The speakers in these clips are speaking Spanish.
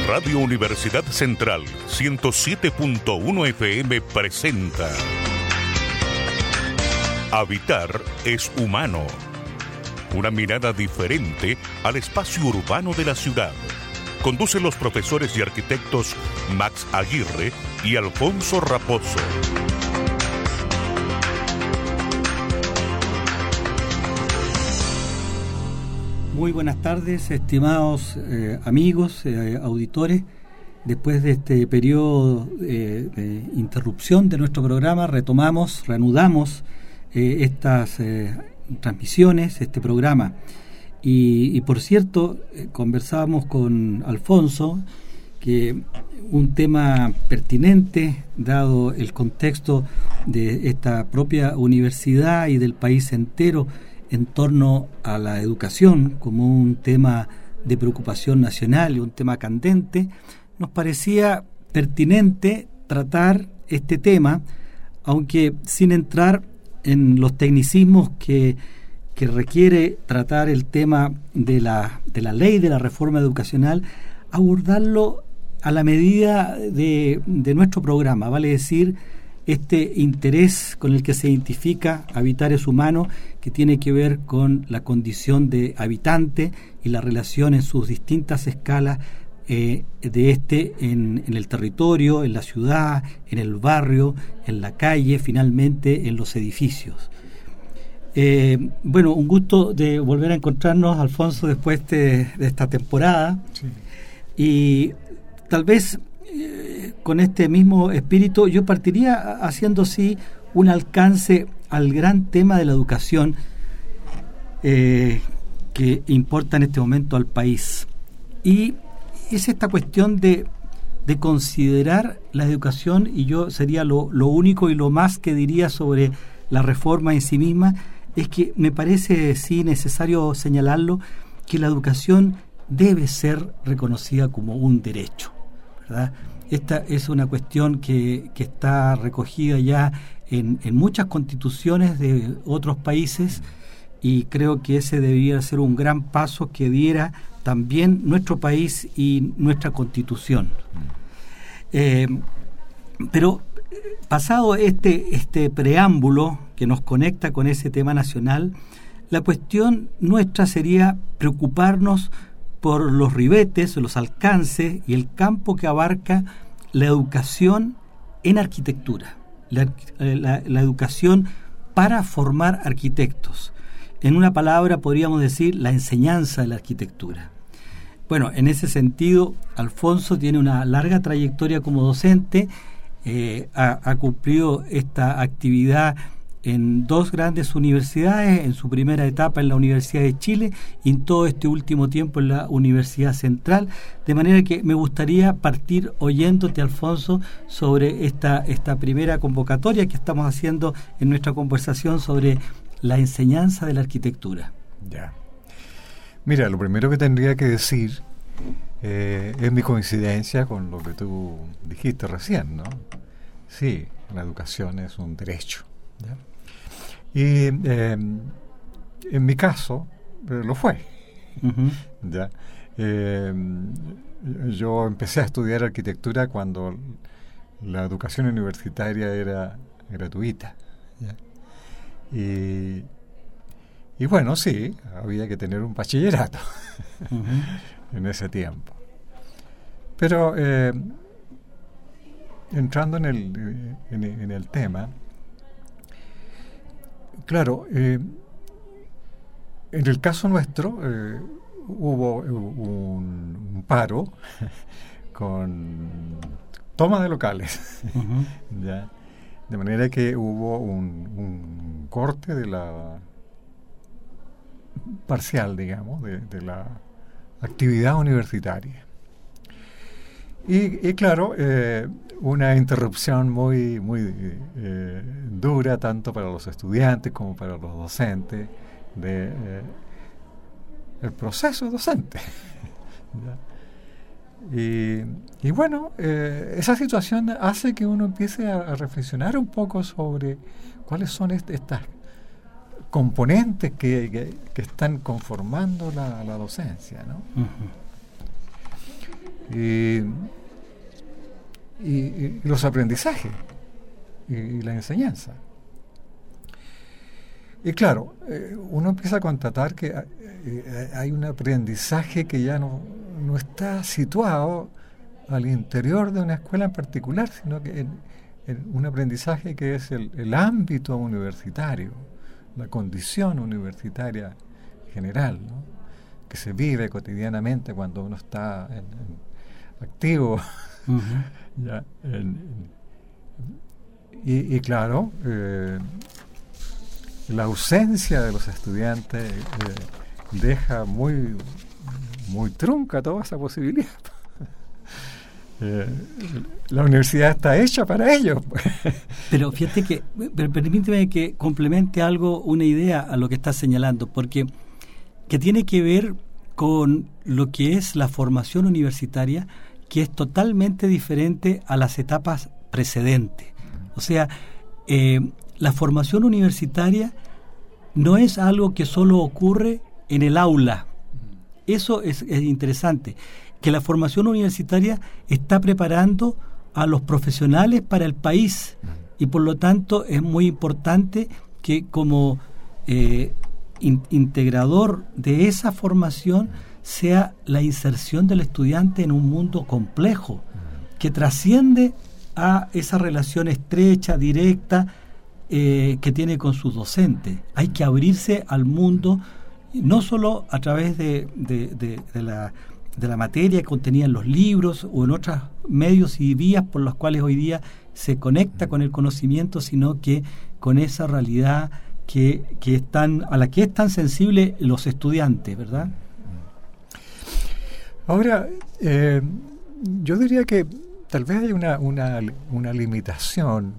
Radio Universidad Central 107.1 FM presenta Habitar es humano. Una mirada diferente al espacio urbano de la ciudad. Conducen los profesores y arquitectos Max Aguirre y Alfonso Raposo. Muy buenas tardes, estimados amigos, auditores. Después de este periodo de interrupción de nuestro programa, reanudamos estas transmisiones, este programa. Y por cierto, conversábamos con Alfonso que un tema pertinente, dado el contexto de esta propia universidad y del país entero, en torno a la educación como un tema de preocupación nacional y un tema candente, nos parecía pertinente tratar este tema, aunque sin entrar en los tecnicismos que requiere tratar el tema de la ley de la reforma educacional, abordarlo a la medida de nuestro programa, vale decir, este interés con el que se identifica Habitar es humano, que tiene que ver con la condición de habitante y la relación en sus distintas escalas de en el territorio, en la ciudad, en el barrio, en la calle, finalmente en los edificios. Bueno, un gusto de volver a encontrarnos, Alfonso, después de esta temporada. Sí. Y tal vez con este mismo espíritu yo partiría haciendo sí un alcance al gran tema de la educación que importa en este momento al país, y es esta cuestión de considerar la educación, y yo sería lo único y lo más que diría sobre la reforma en sí misma, es que me parece sí necesario señalarlo, que la educación debe ser reconocida como un derecho, ¿verdad? Esta es una cuestión que está recogida ya en muchas constituciones de otros países, y creo que ese debería ser un gran paso que diera también nuestro país y nuestra constitución. Pero pasado este preámbulo que nos conecta con ese tema nacional, la cuestión nuestra sería preocuparnos por los ribetes, los alcances y el campo que abarca la educación en arquitectura, la educación para formar arquitectos. En una palabra podríamos decir la enseñanza de la arquitectura. Bueno, en ese sentido, Alfonso tiene una larga trayectoria como docente, ha cumplido esta actividad en dos grandes universidades, en su primera etapa en la Universidad de Chile y en todo este último tiempo en la Universidad Central, de manera que me gustaría partir oyéndote, Alfonso, sobre esta primera convocatoria que estamos haciendo en nuestra conversación sobre la enseñanza de la arquitectura. Ya. Mira, lo primero que tendría que decir es mi coincidencia con lo que tú dijiste recién, ¿no? Sí, la educación es un derecho, ¿ya? Y en mi caso lo fue. Uh-huh. ¿Ya? Yo empecé a estudiar arquitectura cuando la educación universitaria era gratuita, ¿ya? Y bueno, sí, había que tener un bachillerato uh-huh. en ese tiempo. Pero entrando en el tema, claro, en el caso nuestro hubo un paro con toma de locales, uh-huh. ¿Ya? De manera que hubo un corte de la parcial, digamos, de la actividad universitaria. Y claro, una interrupción muy dura, tanto para los estudiantes como para los docentes, el proceso docente. Y bueno, esa situación hace que uno empiece a reflexionar un poco sobre cuáles son estas componentes que están conformando la docencia, ¿no? y los aprendizajes y la enseñanza. Y claro, uno empieza a constatar que hay un aprendizaje que ya no está situado al interior de una escuela en particular, sino que en un aprendizaje que es el ámbito universitario, la condición universitaria general, ¿no? Que se vive cotidianamente cuando uno está activo. Uh-huh. Ya, y claro, la ausencia de los estudiantes deja muy trunca toda esa posibilidad. La universidad está hecha para ellos. Pero fíjate que, permíteme que complemente algo, una idea a lo que estás señalando, porque que tiene que ver con lo que es la formación universitaria, que es totalmente diferente a las etapas precedentes. O sea, la formación universitaria no es algo que solo ocurre en el aula. Eso es interesante, que la formación universitaria está preparando a los profesionales para el país, y por lo tanto es muy importante que como integrador de esa formación sea la inserción del estudiante en un mundo complejo, que trasciende a esa relación estrecha, directa, que tiene con sus docentes. Hay que abrirse al mundo, no solo a través de la materia contenida en los libros o en otros medios y vías por los cuales hoy día se conecta con el conocimiento, sino que con esa realidad a la que es tan sensible los estudiantes, ¿verdad? Ahora, yo diría que tal vez hay una limitación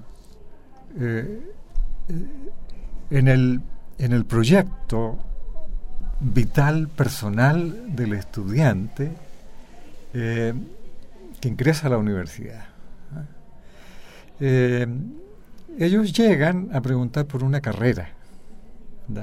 en el proyecto vital personal del estudiante que ingresa a la universidad. Ellos llegan a preguntar por una carrera, ¿verdad?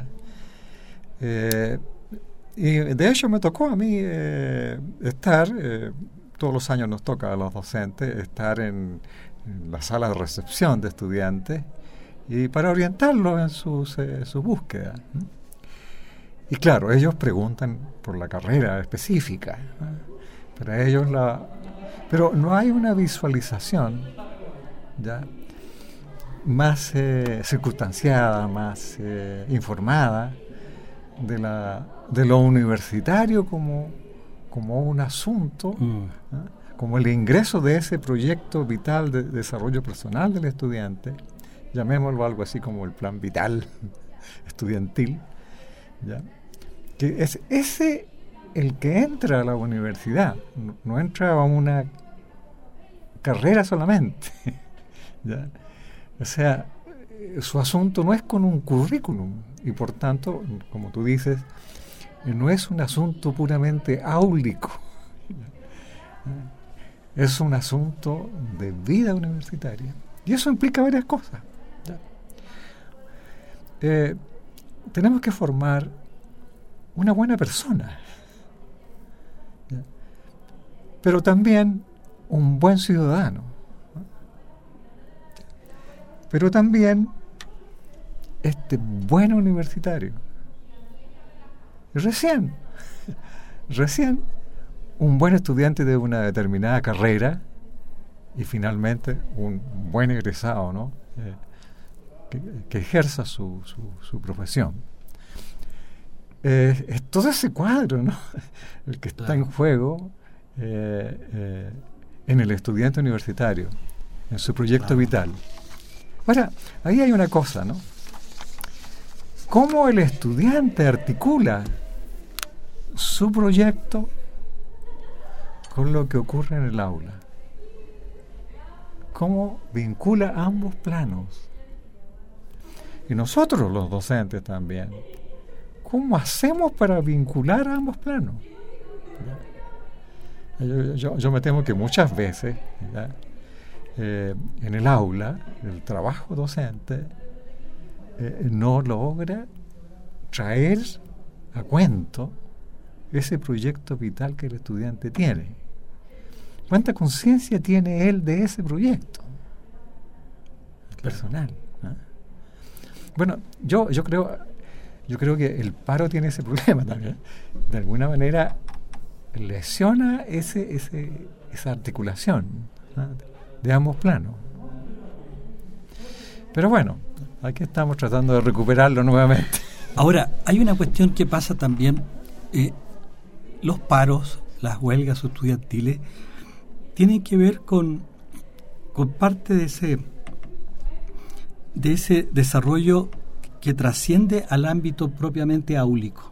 Y de hecho me tocó a mí estar, todos los años nos toca a los docentes estar en la sala de recepción de estudiantes y para orientarlos en su búsqueda. Y claro, ellos preguntan por la carrera específica, ¿no? Para ellos pero no hay una visualización ya más circunstanciada, más informada de lo universitario como un asunto, ¿no? Como el ingreso de ese proyecto vital de desarrollo personal del estudiante, llamémoslo algo así como el plan vital estudiantil, ¿ya? Que es ese el que entra a la universidad, no entra a una carrera solamente, ¿ya? O sea, su asunto no es con un currículum y por tanto, como tú dices, no es un asunto puramente áulico, es un asunto de vida universitaria y eso implica varias cosas, ¿ya? Tenemos que formar una buena persona, ¿ya? Pero también un buen ciudadano, ¿no? Pero también buen universitario. Y recién un buen estudiante de una determinada carrera y finalmente un buen egresado, ¿no? Que ejerza su profesión. Es todo ese cuadro, ¿no? El que está en juego en el estudiante universitario, en su proyecto vital. Ahora, ahí hay una cosa, ¿no? ¿Cómo el estudiante articula su proyecto con lo que ocurre en el aula? ¿Cómo vincula ambos planos? Y nosotros, los docentes también, ¿cómo hacemos para vincular ambos planos? Yo me temo que muchas veces, ¿verdad? En el aula, el trabajo docente no logra traer a cuento ese proyecto vital que el estudiante tiene. ¿Cuánta conciencia tiene él de ese proyecto personal? Bueno, yo creo que el paro tiene ese problema también. De alguna manera lesiona esa articulación, ¿no?, de ambos planos. Pero bueno, aquí estamos tratando de recuperarlo nuevamente. Ahora, hay una cuestión que pasa también. Los paros, las huelgas estudiantiles, tienen que ver con parte de ese desarrollo que trasciende al ámbito propiamente áulico.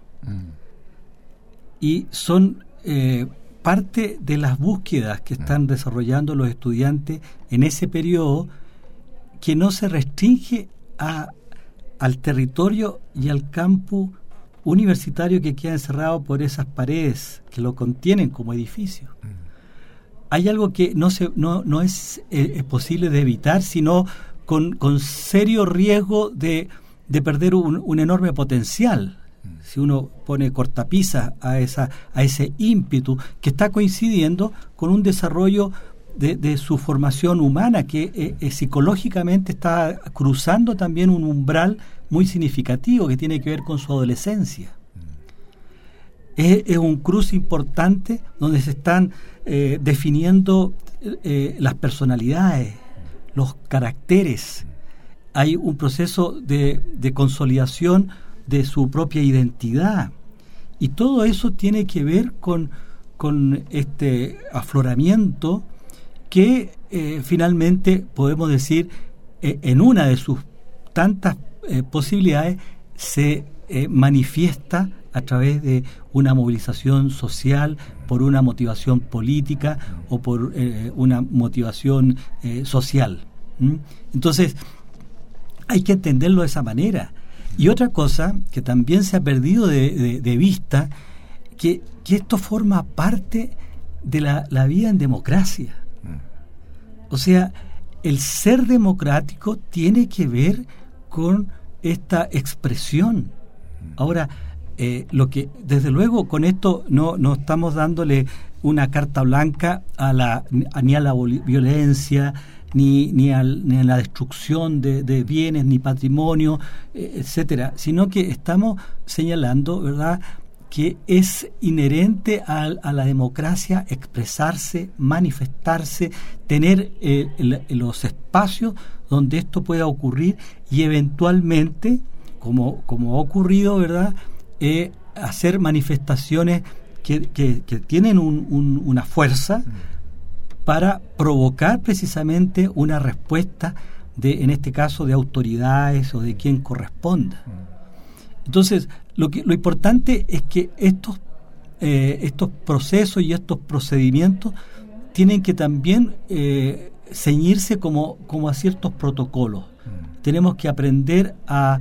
Y son parte de las búsquedas que están desarrollando los estudiantes en ese periodo, que no se restringe al territorio y al campus universitario que queda encerrado por esas paredes que lo contienen como edificio. Hay algo que no es posible de evitar, sino con serio riesgo de perder un enorme potencial. Si uno pone cortapisas a ese ímpetu que está coincidiendo con un desarrollo de su formación humana, que psicológicamente está cruzando también un umbral muy significativo que tiene que ver con su adolescencia. Es un cruce importante donde se están definiendo las personalidades, los caracteres. Hay un proceso de consolidación de su propia identidad, y todo eso tiene que ver con este afloramiento que finalmente podemos decir en una de sus tantas posibilidades se manifiesta a través de una movilización social, por una motivación política o por una motivación social. Entonces hay que entenderlo de esa manera. Y otra cosa que también se ha perdido de vista, que esto forma parte de la vida en democracia. O sea, el ser democrático tiene que ver con esta expresión. Ahora, lo que desde luego con esto no estamos dándole una carta blanca ni a la violencia, ni a la destrucción de bienes, ni patrimonio, etcétera, sino que estamos señalando, ¿verdad?, que es inherente a la democracia expresarse, manifestarse, tener los espacios donde esto pueda ocurrir y eventualmente, como ha ocurrido, ¿verdad?, hacer manifestaciones que tienen una fuerza para provocar precisamente una respuesta en este caso de autoridades o de quien corresponda. Entonces, lo importante es que estos procesos y estos procedimientos tienen que también ceñirse como a ciertos protocolos. Tenemos que aprender a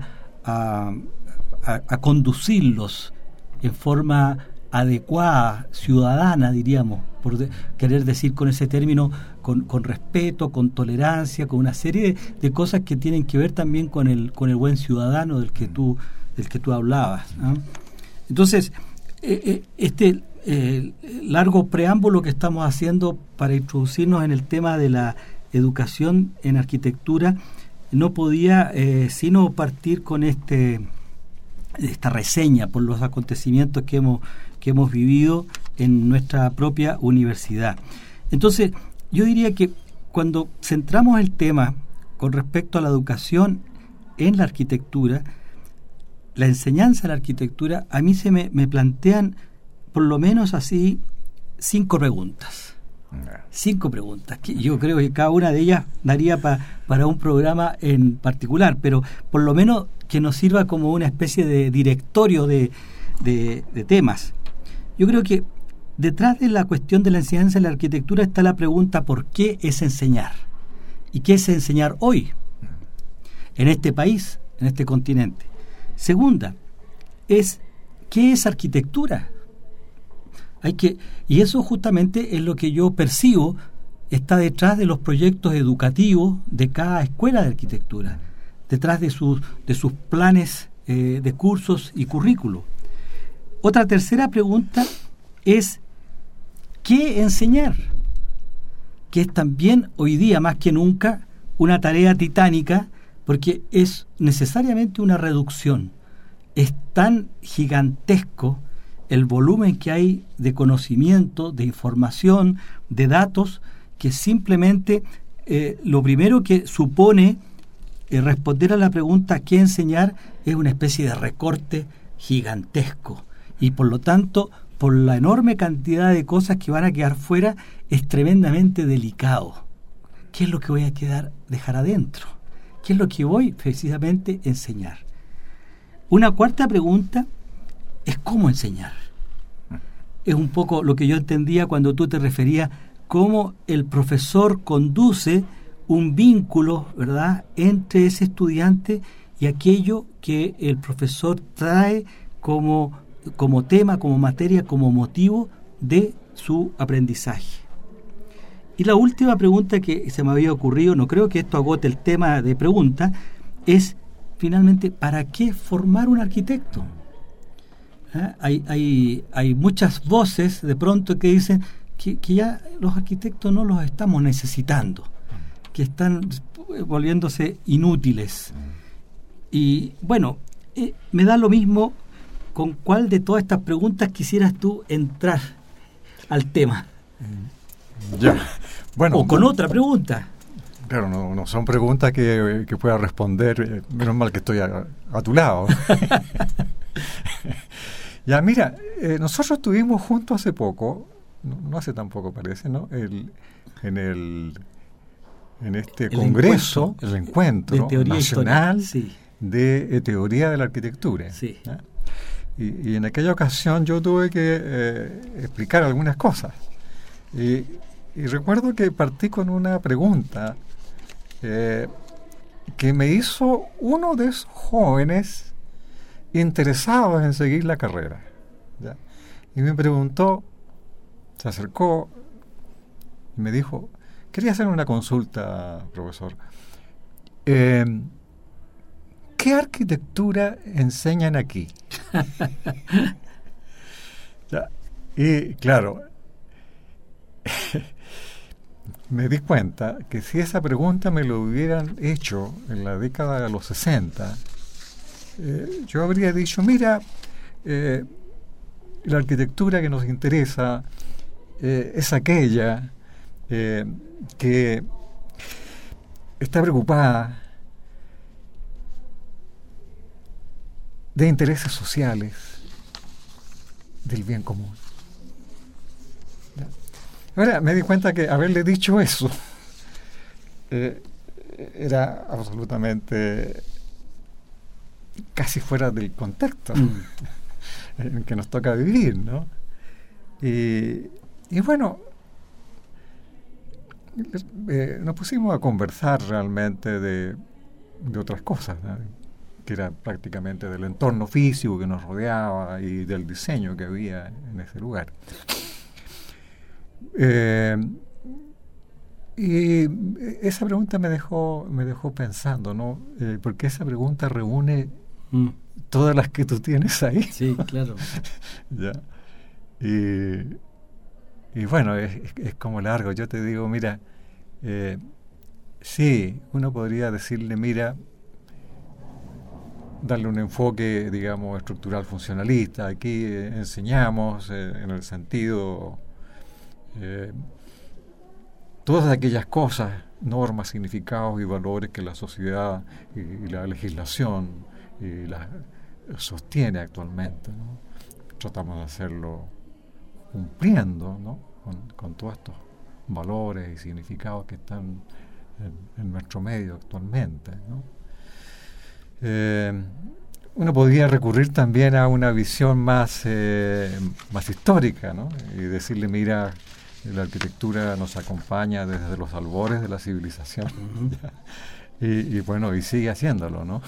conducirlos en forma adecuada, ciudadana, diríamos, por querer decir con ese término, con respeto, con tolerancia, con una serie de cosas que tienen que ver también con el buen ciudadano del que tú hablabas, ¿no? Entonces, este largo preámbulo que estamos haciendo para introducirnos en el tema de la educación en arquitectura no podía sino partir con esta reseña por los acontecimientos que hemos vivido en nuestra propia universidad. Entonces, yo diría que cuando centramos el tema con respecto a la educación en la arquitectura, la enseñanza de la arquitectura, a mí se me plantean por lo menos así 5 preguntas. 5 preguntas, que yo creo que cada una de ellas daría para un programa en particular, pero por lo menos que nos sirva como una especie de directorio de temas. Yo creo que detrás de la cuestión de la enseñanza de la arquitectura está la pregunta: ¿por qué es enseñar? ¿Y qué es enseñar hoy en este país, en este continente? Segunda, ¿qué es arquitectura? Y eso justamente es lo que yo percibo está detrás de los proyectos educativos de cada escuela de arquitectura, detrás de sus planes de cursos y currículos. Otra tercera pregunta es: ¿qué enseñar? que es también hoy día más que nunca una tarea titánica, porque es necesariamente una reducción. Es tan gigantesco el volumen que hay de conocimiento, de información, de datos, que simplemente lo primero que supone responder a la pregunta ¿qué enseñar? Es una especie de recorte gigantesco, y por lo tanto, por la enorme cantidad de cosas que van a quedar fuera, es tremendamente delicado. ¿Qué es lo que voy a dejar adentro? ¿Qué es lo que voy precisamente a enseñar? Una cuarta pregunta es ¿cómo enseñar? Es un poco lo que yo entendía cuando tú te referías cómo el profesor conduce un vínculo, ¿verdad?, entre ese estudiante y aquello que el profesor trae como tema, como materia, como motivo de su aprendizaje. Y la última pregunta que se me había ocurrido, no creo que esto agote el tema de pregunta, es finalmente, ¿para qué formar un arquitecto? Hay muchas voces de pronto que dicen que ya los arquitectos no los estamos necesitando, que están volviéndose inútiles. Y bueno, me da lo mismo con cuál de todas estas preguntas quisieras tú entrar al tema. Ya. Bueno, o con otra pregunta. Claro, no son preguntas que pueda responder, menos mal que estoy a tu lado. Ya, mira, nosotros estuvimos juntos hace poco, no hace tan poco parece, ¿no? En este congreso, el encuentro nacional de teoría de la arquitectura. Sí. ¿No? Y en aquella ocasión yo tuve que explicar algunas cosas. Y recuerdo que partí con una pregunta que me hizo uno de esos jóvenes interesados en seguir la carrera, ¿ya? Y me preguntó, se acercó y me dijo, quería hacer una consulta, profesor. ¿Qué arquitectura enseñan aquí? ¿Ya? Y claro, me di cuenta que si esa pregunta me lo hubieran hecho en la década de los 60, yo habría dicho, mira, la arquitectura que nos interesa es aquella que está preocupada de intereses sociales, del bien común. ¿Ya? Ahora me di cuenta que haberle dicho eso era absolutamente casi fuera del contexto en el que nos toca vivir, ¿no? Y bueno, nos pusimos a conversar realmente de otras cosas, ¿no? Que era prácticamente del entorno físico que nos rodeaba y del diseño que había en ese lugar. Y esa pregunta me dejó pensando, ¿no? Porque esa pregunta reúne todas las que tú tienes ahí. Sí, claro. ¿Ya? Y bueno, es como largo. Yo te digo, mira, sí, uno podría decirle, mira, darle un enfoque, digamos, estructural funcionalista. Aquí enseñamos en el sentido todas aquellas cosas, normas, significados y valores que la sociedad y la legislación sostiene actualmente, ¿no? Tratamos de hacerlo cumpliendo, ¿no? con todos estos valores y significados que están en nuestro medio actualmente, ¿no? Uno podría recurrir también a una visión más histórica, ¿no? Y decirle, mira, la arquitectura nos acompaña desde los albores de la civilización. Uh-huh. y bueno, y sigue haciéndolo, ¿no?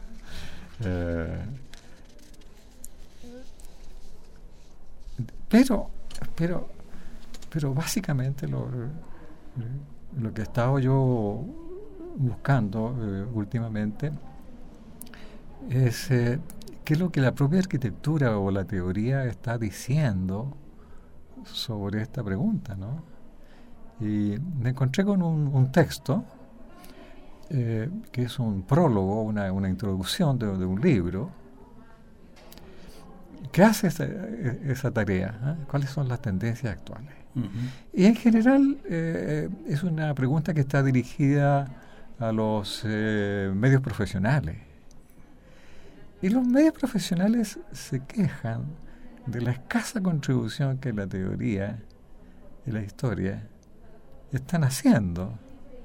Pero básicamente lo que he estado yo buscando últimamente es qué es lo que la propia arquitectura o la teoría está diciendo sobre esta pregunta, ¿no? Y me encontré con un texto que es un prólogo, una introducción de un libro que hace esa tarea. ¿Cuáles son las tendencias actuales? Uh-huh. Y en general es una pregunta que está dirigida a los medios profesionales. Y los medios profesionales se quejan de la escasa contribución que la teoría y la historia están haciendo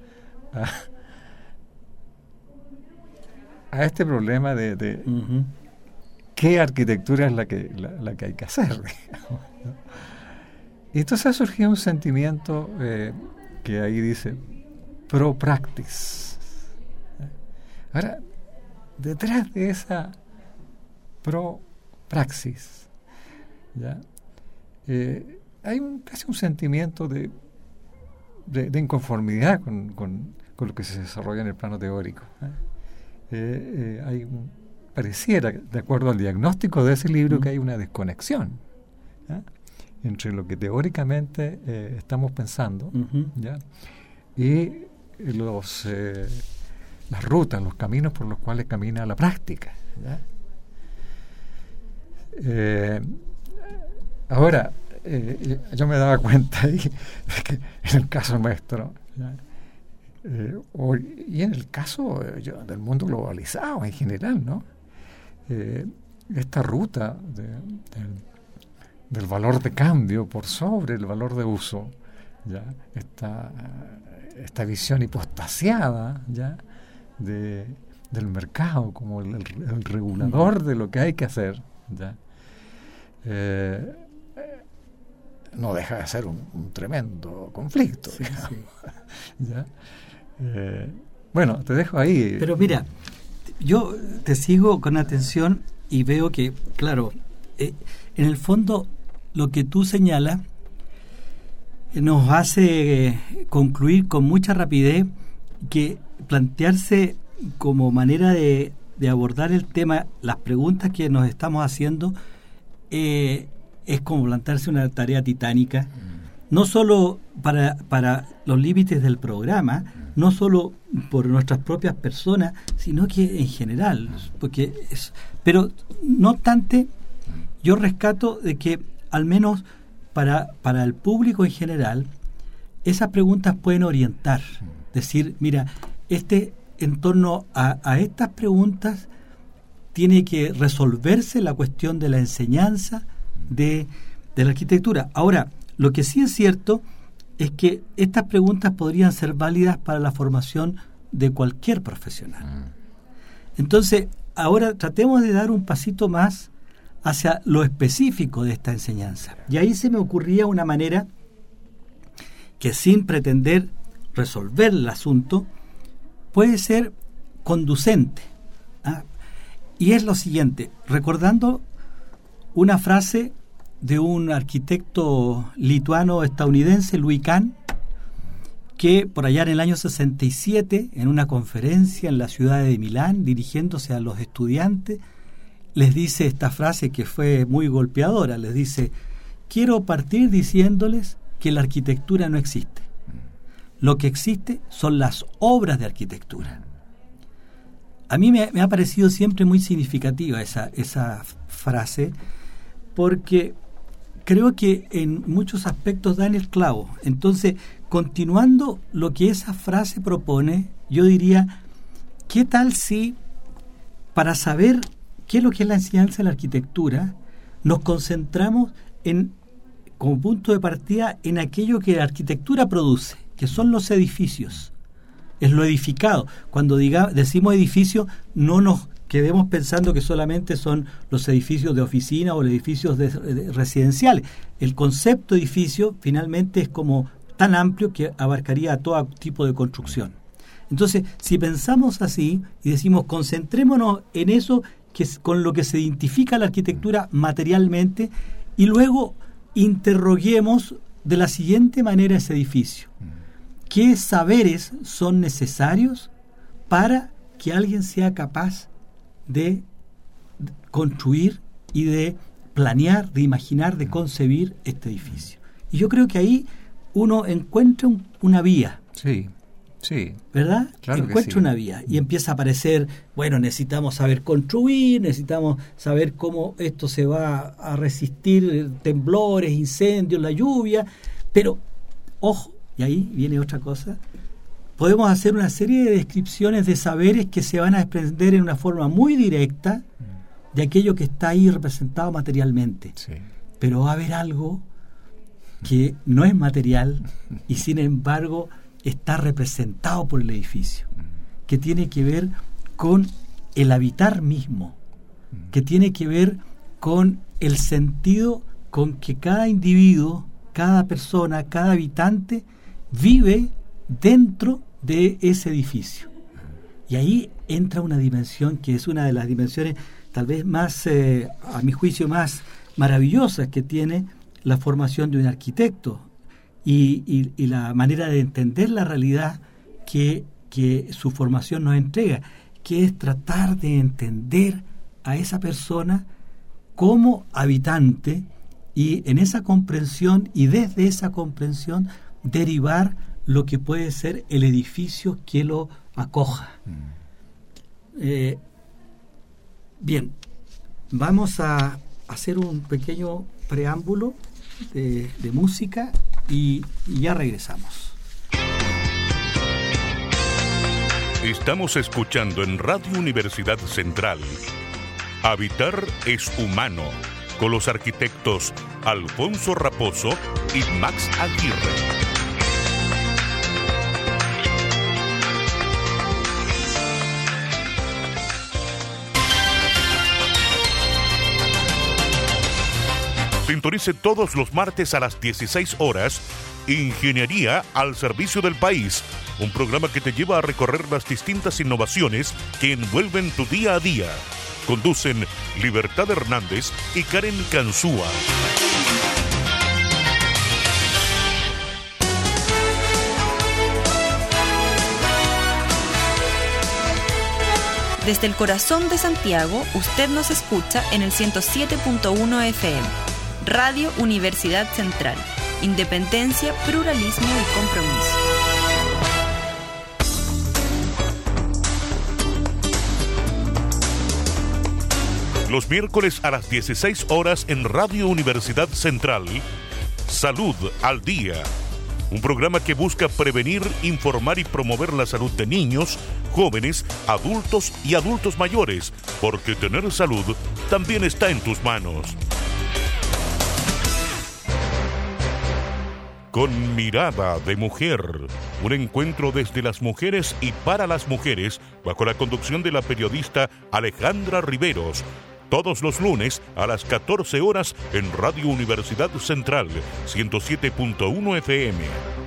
a este problema de uh-huh. qué arquitectura es la que hay que hacer, digamos, ¿no? Y entonces ha surgido un sentimiento que ahí dice pro practice. Ahora, detrás de esa pro praxis, ¿ya? Hay casi un sentimiento de inconformidad con lo que se desarrolla en el plano teórico. Pareciera, de acuerdo al diagnóstico de ese libro, que hay una desconexión, ¿ya?, entre lo que teóricamente estamos pensando, uh-huh. ¿ya?, y las rutas, los caminos por los cuales camina la práctica, ¿ya? Ahora, yo me daba cuenta ahí de que en el caso nuestro, ¿ya?, y en el caso del mundo globalizado en general, ¿no?, esta ruta del valor de cambio por sobre el valor de uso, ¿ya?, esta visión hipostasiada, ¿ya?, del mercado como el regulador de lo que hay que hacer, ¿ya?, no deja de ser un tremendo conflicto, sí, digamos, sí. ¿Ya? Bueno, te dejo ahí. Pero mira, yo te sigo con atención y veo que, claro, en el fondo lo que tú señalas nos hace concluir con mucha rapidez que plantearse como manera de abordar el tema, las preguntas que nos estamos haciendo, es como plantearse una tarea titánica, no solo para los límites del programa, no solo por nuestras propias personas, sino que en general, pero no obstante, yo rescato de que al menos para el público en general, esas preguntas pueden orientar, decir, mira, en torno a estas preguntas tiene que resolverse la cuestión de la enseñanza de la arquitectura. Ahora, lo que sí es cierto es que estas preguntas podrían ser válidas para la formación de cualquier profesional. Entonces, ahora tratemos de dar un pasito más hacia lo específico de esta enseñanza. Y ahí se me ocurría una manera que, sin pretender resolver el asunto, puede ser conducente. Y es lo siguiente, recordando una frase de un arquitecto lituano-estadounidense, Louis Kahn, que por allá en el año 67, en una conferencia en la ciudad de Milán, dirigiéndose a los estudiantes, les dice esta frase que fue muy golpeadora, les dice: quiero partir diciéndoles que la arquitectura no existe. Lo que existe son las obras de arquitectura. A mí me ha parecido siempre muy significativa esa frase, porque creo que en muchos aspectos da en el clavo. Entonces, continuando lo que esa frase propone, yo diría, ¿qué tal si, para saber qué es lo que es la enseñanza de la arquitectura, nos concentramos como punto de partida en aquello que la arquitectura produce, que son los edificios? Es lo edificado. Cuando decimos edificio, no nos quedemos pensando que solamente son los edificios de oficina o los edificios residenciales. El concepto de edificio finalmente es como tan amplio que abarcaría a todo tipo de construcción. Entonces, si pensamos así y decimos concentrémonos en eso que es con lo que se identifica la arquitectura materialmente, y luego interroguemos de la siguiente manera ese edificio. ¿Qué saberes son necesarios para que alguien sea capaz de construir y de planear, de imaginar, de concebir este edificio? Y yo creo que ahí uno encuentra una vía. Sí, sí. ¿Verdad? Claro, encuentra sí. una vía y empieza a aparecer, bueno, necesitamos saber construir, necesitamos saber cómo esto se va a resistir temblores, incendios, la lluvia, pero, ojo, y ahí viene otra cosa, podemos hacer una serie de descripciones de saberes que se van a desprender en una forma muy directa de aquello que está ahí representado materialmente. Sí. Pero va a haber algo que no es material y sin embargo está representado por el edificio, que tiene que ver con el habitar mismo, que tiene que ver con el sentido con que cada individuo, cada persona, cada habitante vive dentro de ese edificio. Y ahí entra una dimensión que es una de las dimensiones tal vez más, a mi juicio, más maravillosas que tiene la formación de un arquitecto y la manera de entender la realidad que su formación nos entrega, que es tratar de entender a esa persona como habitante y en esa comprensión y desde esa comprensión derivar lo que puede ser el edificio que lo acoja. Bien, vamos a hacer un pequeño preámbulo de música y ya regresamos. Estamos escuchando en Radio Universidad Central Habitar es Humano, con los arquitectos Alfonso Raposo y Max Aguirre. Sintonice todos los martes a las 16 horas Ingeniería al Servicio del País, un programa que te lleva a recorrer las distintas innovaciones que envuelven tu día a día. Conducen Libertad Hernández y Karen Canzúa. Desde el corazón de Santiago, usted nos escucha en el 107.1 FM. Radio Universidad Central. Independencia, pluralismo y compromiso. Los miércoles a las 16 horas en Radio Universidad Central, Salud al Día. Un programa que busca prevenir, informar y promover la salud de niños, jóvenes, adultos y adultos mayores, porque tener salud también está en tus manos. Con mirada de mujer, un encuentro desde las mujeres y para las mujeres, bajo la conducción de la periodista Alejandra Riveros, todos los lunes a las 14 horas en Radio Universidad Central, 107.1 FM.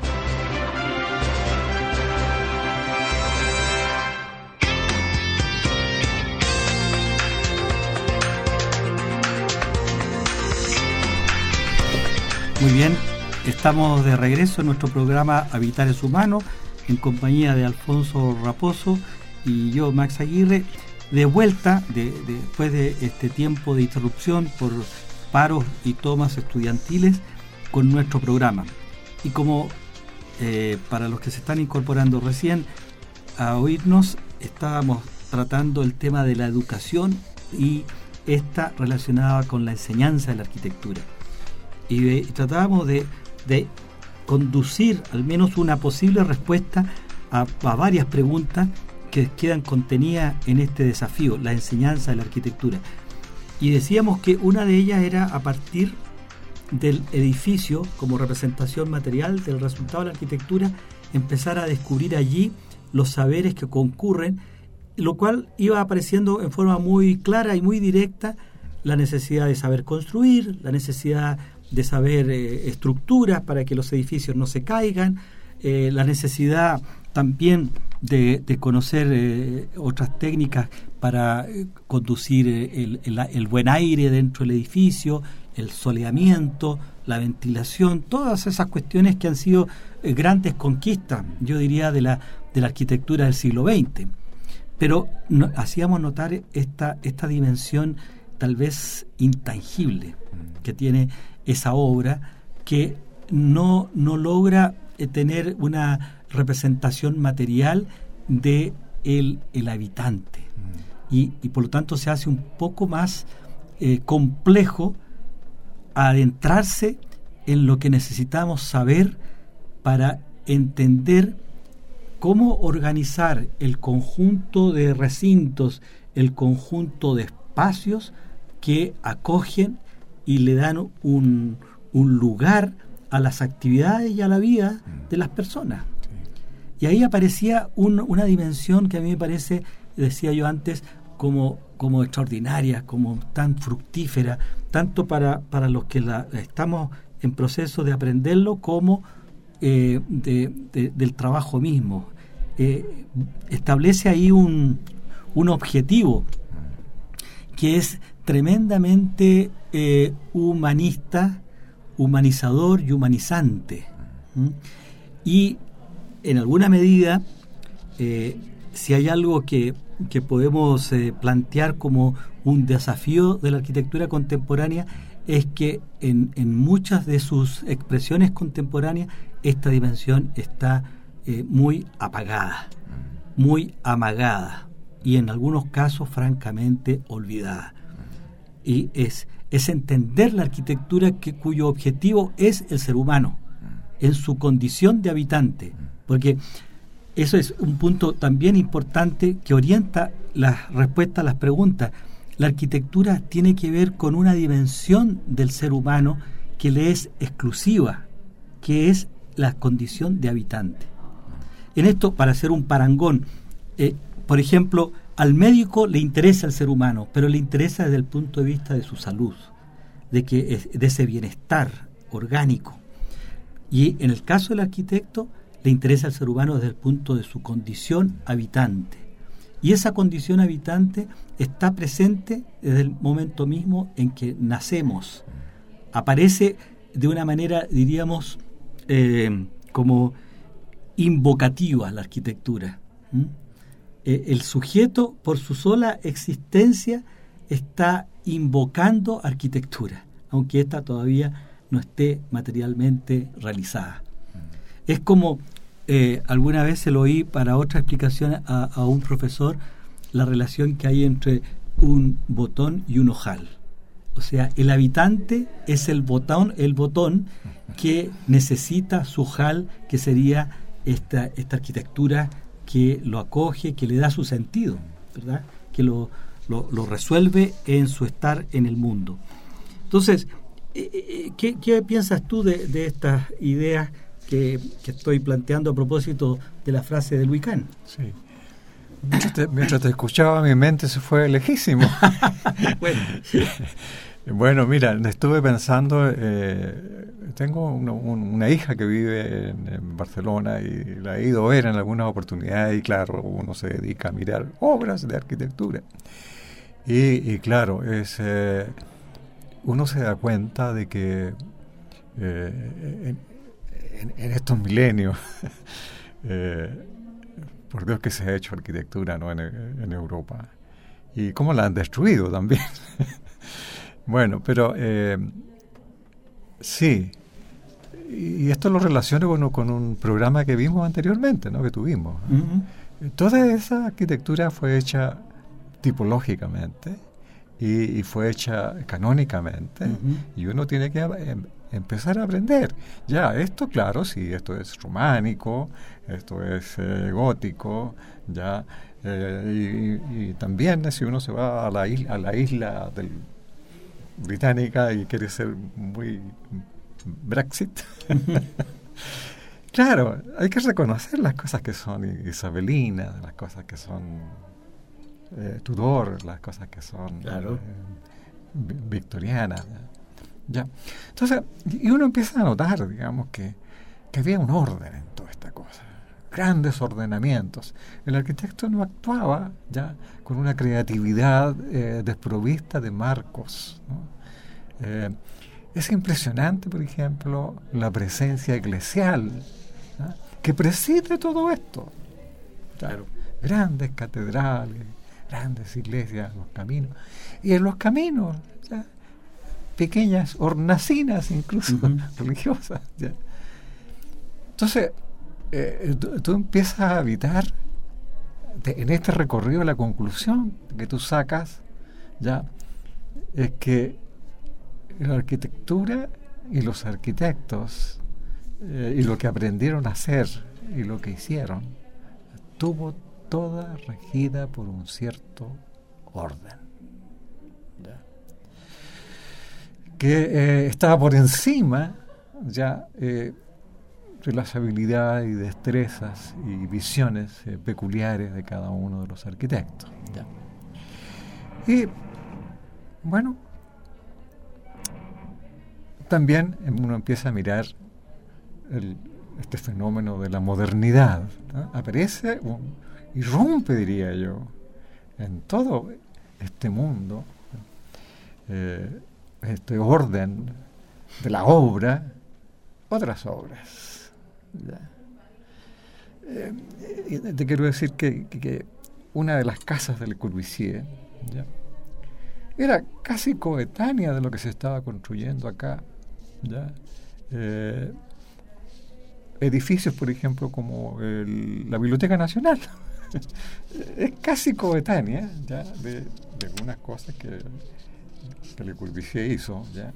Muy bien. Estamos de regreso en nuestro programa Habitar es Humano, en compañía de Alfonso Raposo y yo, Max Aguirre, de vuelta después de este tiempo de interrupción por paros y tomas estudiantiles con nuestro programa. Y como para los que se están incorporando recién a oírnos, estábamos tratando el tema de la educación y esta relacionada con la enseñanza de la arquitectura. Y tratábamos de conducir al menos una posible respuesta a varias preguntas que quedan contenidas en este desafío, la enseñanza de la arquitectura. Y decíamos que una de ellas era a partir del edificio como representación material del resultado de la arquitectura, empezar a descubrir allí los saberes que concurren, lo cual iba apareciendo en forma muy clara y muy directa la necesidad de saber construir, la necesidad de saber estructuras para que los edificios no se caigan, la necesidad también de conocer otras técnicas para conducir el buen aire dentro del edificio, el soleamiento, la ventilación, todas esas cuestiones que han sido grandes conquistas, yo diría, de la arquitectura del siglo XX. Pero hacíamos notar esta dimensión tal vez intangible que tiene esa obra, que no logra tener una representación material de el habitante. Y por lo tanto se hace un poco más complejo adentrarse en lo que necesitamos saber para entender cómo organizar el conjunto de recintos, el conjunto de espacios que acogen y le dan un lugar a las actividades y a la vida de las personas. Y ahí aparecía una dimensión que a mí me parece, decía yo antes, como extraordinaria, como tan fructífera, tanto para los que estamos en proceso de aprenderlo, como del trabajo mismo. Establece ahí un objetivo que es tremendamente humanista, humanizador y humanizante. Y en alguna medida, si hay algo que podemos plantear como un desafío de la arquitectura contemporánea, es que en muchas de sus expresiones contemporáneas esta dimensión está muy apagada, muy amagada y en algunos casos francamente olvidada. Y es entender la arquitectura cuyo objetivo es el ser humano en su condición de habitante, porque eso es un punto también importante que orienta la respuesta a las preguntas. La arquitectura tiene que ver con una dimensión del ser humano que le es exclusiva, que es la condición de habitante. En esto, para hacer un parangón, por ejemplo, al médico le interesa el ser humano, pero le interesa desde el punto de vista de su salud, de ese bienestar orgánico. Y en el caso del arquitecto, le interesa al ser humano desde el punto de su condición habitante. Y esa condición habitante está presente desde el momento mismo en que nacemos. Aparece de una manera, diríamos, como invocativa la arquitectura. El sujeto, por su sola existencia, está invocando arquitectura, aunque ésta todavía no esté materialmente realizada. Es como, alguna vez se lo oí para otra explicación a un profesor, la relación que hay entre un botón y un ojal. O sea, el habitante es el botón que necesita su ojal, que sería esta arquitectura que lo acoge, que le da su sentido, ¿verdad? Que lo resuelve en su estar en el mundo. Entonces, ¿qué piensas tú de estas ideas que estoy planteando a propósito de la frase de Louis Kahn? Sí. Mientras te escuchaba, mi mente se fue lejísimo. Bueno, mira, estuve pensando, tengo una hija que vive en Barcelona y la he ido a ver en algunas oportunidades y claro, uno se dedica a mirar obras de arquitectura. Y claro, uno se da cuenta de que en estos milenios, por Dios que se ha hecho arquitectura, ¿no? en Europa, y cómo la han destruido también. Bueno, pero sí, y esto lo relaciono con un programa que vimos anteriormente, ¿no? Que tuvimos. Uh-huh. Toda esa arquitectura fue hecha tipológicamente y fue hecha canónicamente, uh-huh. Y uno tiene que empezar a aprender. Ya, esto claro, sí, esto es románico, esto es gótico, ya, y también si uno se va a la isla británica y quiere ser muy Brexit, claro, hay que reconocer las cosas que son isabelinas, las cosas que son Tudor, las cosas que son claro. Victorianas. Ya. Entonces, y uno empieza a notar, digamos, que había un orden en toda esta cosa, grandes ordenamientos. El arquitecto no actuaba ya con una creatividad desprovista de marcos, ¿no? Es impresionante, por ejemplo, la presencia eclesial, ¿no? Que preside todo esto. Claro. Grandes catedrales, grandes iglesias, los caminos. Y en los caminos, ¿ya? pequeñas hornacinas, incluso religiosas. ¿Ya? Entonces, tú empiezas a habitar en este recorrido. La conclusión que tú sacas ya es que la arquitectura y los arquitectos y lo que aprendieron a hacer y lo que hicieron estuvo toda regida por un cierto orden, ¿ya? Que estaba por encima ya de las habilidades y destrezas y visiones peculiares de cada uno de los arquitectos, ¿ya? Y bueno, también uno empieza a mirar este fenómeno de la modernidad, ¿no? Aparece, irrumpe, diría yo, en todo este mundo, este orden de la obra, otras obras. Te quiero decir que una de las casas de Le Corbusier, ¿ya?, era casi coetánea de lo que se estaba construyendo acá, ¿ya? Edificios, por ejemplo, como la Biblioteca Nacional es casi coetánea, ¿ya?, de algunas cosas que Le Corbusier hizo, ¿ya?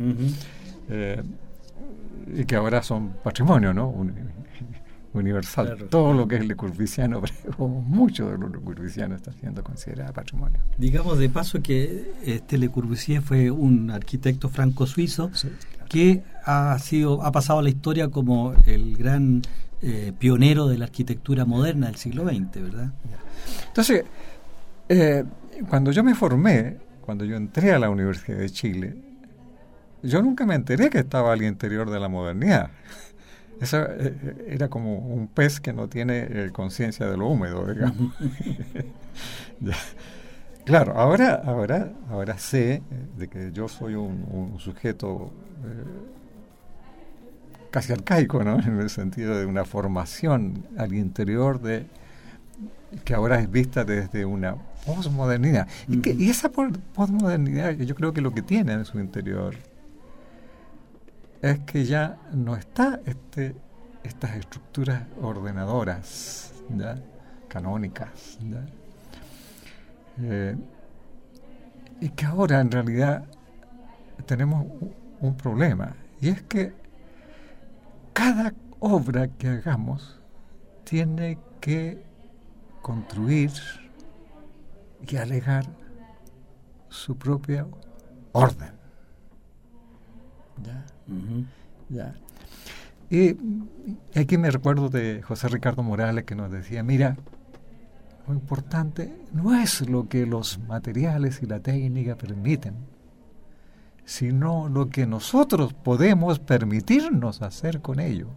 Y que ahora son patrimonio, ¿no?, universal. Claro. Todo lo que es Le Corbusiano, o mucho de lo Le Corbusiano está siendo considerado patrimonio. Digamos de paso que Le Corbusier fue un arquitecto franco-suizo, sí, claro, que ha pasado a la historia como el gran pionero de la arquitectura moderna del siglo XX, ¿verdad? Entonces, cuando yo me formé, cuando yo entré a la Universidad de Chile, yo nunca me enteré que estaba al interior de la modernidad. Eso era como un pez que no tiene conciencia de lo húmedo, digamos. Claro, ahora sé de que yo soy un sujeto casi arcaico, ¿no?, en el sentido de una formación al interior de que ahora es vista desde una posmodernidad. Y esa posmodernidad, yo creo que lo que tiene en su interior es que ya no está estas estructuras ordenadoras, ¿ya?, canónicas, ¿ya? Y que ahora en realidad tenemos un problema, y es que cada obra que hagamos tiene que construir y alegar su propio orden, ¿ya? Ya. Y aquí me recuerdo de José Ricardo Morales, que nos decía, mira, lo importante no es lo que los materiales y la técnica permiten, sino lo que nosotros podemos permitirnos hacer con ello.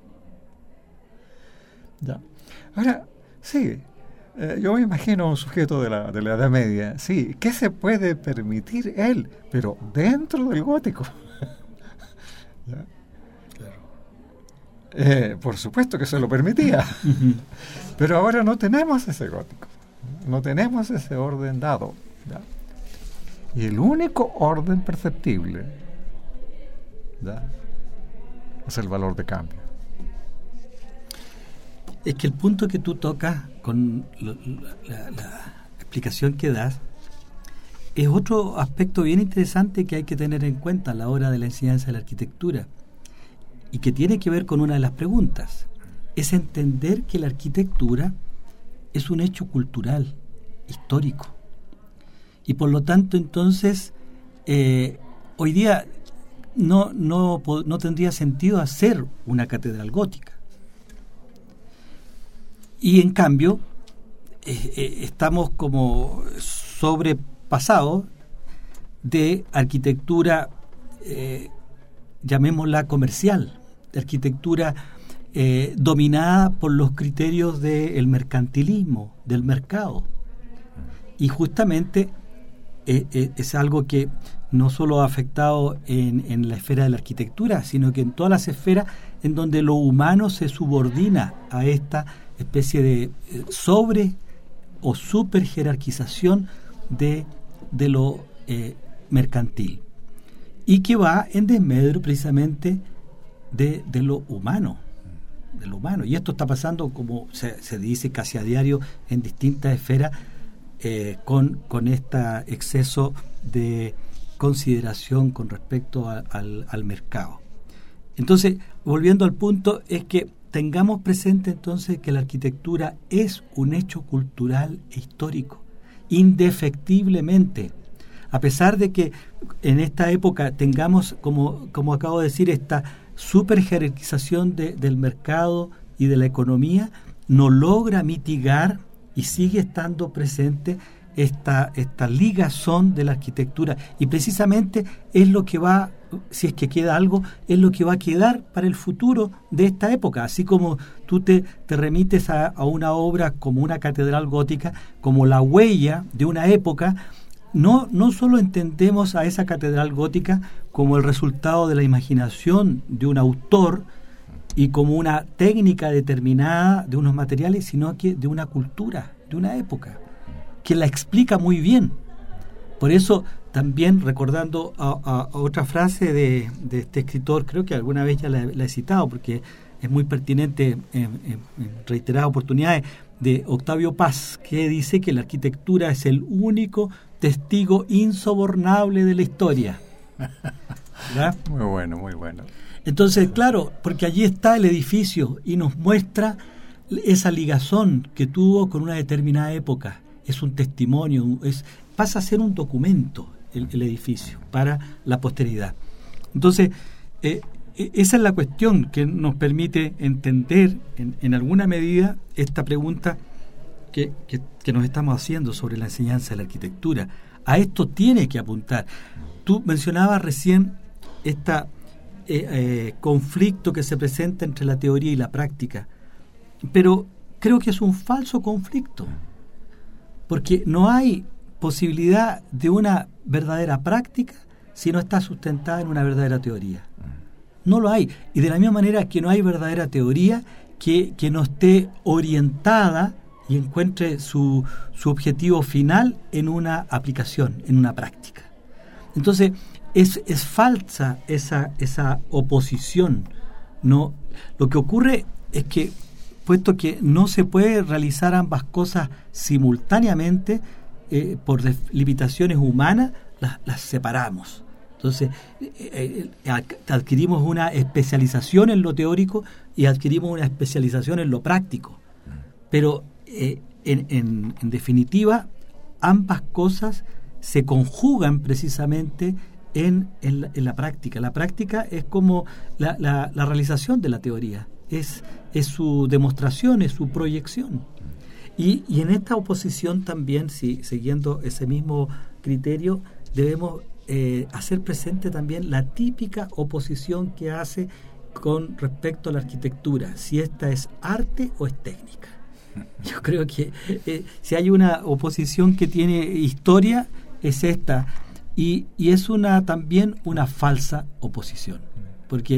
Ya. Ahora, sí, yo me imagino a un sujeto de la Edad Media, sí, ¿qué se puede permitir él? Pero dentro del gótico. ¿Ya? Claro. Por supuesto que se lo permitía. Pero ahora no tenemos ese gótico, no tenemos ese orden dado, ¿ya? Y el único orden perceptible, ¿ya?, es el valor de cambio. Es que el punto que tú tocas con la explicación que das es otro aspecto bien interesante que hay que tener en cuenta a la hora de la enseñanza de la arquitectura, y que tiene que ver con una de las preguntas. Es entender que la arquitectura es un hecho cultural, histórico, y por lo tanto entonces hoy día no tendría sentido hacer una catedral gótica, y en cambio estamos como sobrepasados de arquitectura, llamémosla comercial, de arquitectura dominada por los criterios del mercantilismo, del mercado. Y justamente es algo que no solo ha afectado en la esfera de la arquitectura, sino que en todas las esferas en donde lo humano se subordina a esta especie de sobre o super jerarquización de lo mercantil. y que va en desmedro precisamente de lo humano. Y esto está pasando, como se dice casi a diario en distintas esferas, con este exceso de consideración con respecto al mercado. Entonces, volviendo al punto, es que tengamos presente entonces que la arquitectura es un hecho cultural e histórico, indefectiblemente. A pesar de que en esta época tengamos, como acabo de decir, esta super jerarquización del mercado y de la economía, no logra mitigar y sigue estando presente esta ligazón de la arquitectura, y precisamente es lo que va, si es que queda algo, es lo que va a quedar para el futuro de esta época. Así como tú te remites a una obra como una catedral gótica, como la huella de una época, no solo entendemos a esa catedral gótica como el resultado de la imaginación de un autor y como una técnica determinada de unos materiales, sino que de una cultura, de una época, que la explica muy bien. Por eso también, recordando a otra frase de este escritor, creo que alguna vez ya la he citado porque es muy pertinente en reiteradas oportunidades, de Octavio Paz, que dice que la arquitectura es el único testigo insobornable de la historia. ¿Verdad? Muy bueno, muy bueno. Entonces, claro, porque allí está el edificio y nos muestra esa ligazón que tuvo con una determinada época. Es un testimonio, pasa a ser un documento el edificio para la posteridad. Entonces, esa es la cuestión que nos permite entender en alguna medida esta pregunta que nos estamos haciendo sobre la enseñanza de la arquitectura. A esto tiene que apuntar. Tú mencionabas recién conflicto que se presenta entre la teoría y la práctica, pero creo que es un falso conflicto, porque no hay posibilidad de una verdadera práctica si no está sustentada en una verdadera teoría. No lo hay. Y de la misma manera que no hay verdadera teoría que no esté orientada y encuentre su objetivo final en una aplicación, en una práctica. Entonces, es falsa esa oposición. No, lo que ocurre es que, puesto que no se puede realizar ambas cosas simultáneamente, por limitaciones humanas, las separamos. Entonces, adquirimos una especialización en lo teórico y adquirimos una especialización en lo práctico. Pero, en definitiva, ambas cosas se conjugan precisamente en la práctica. La práctica es como la realización de la teoría, es su demostración, es su proyección. Y en esta oposición también, siguiendo ese mismo criterio, debemos hacer presente también la típica oposición que hace con respecto a la arquitectura, si esta es arte o es técnica. Yo creo que si hay una oposición que tiene historia, es esta, y es también una falsa oposición, porque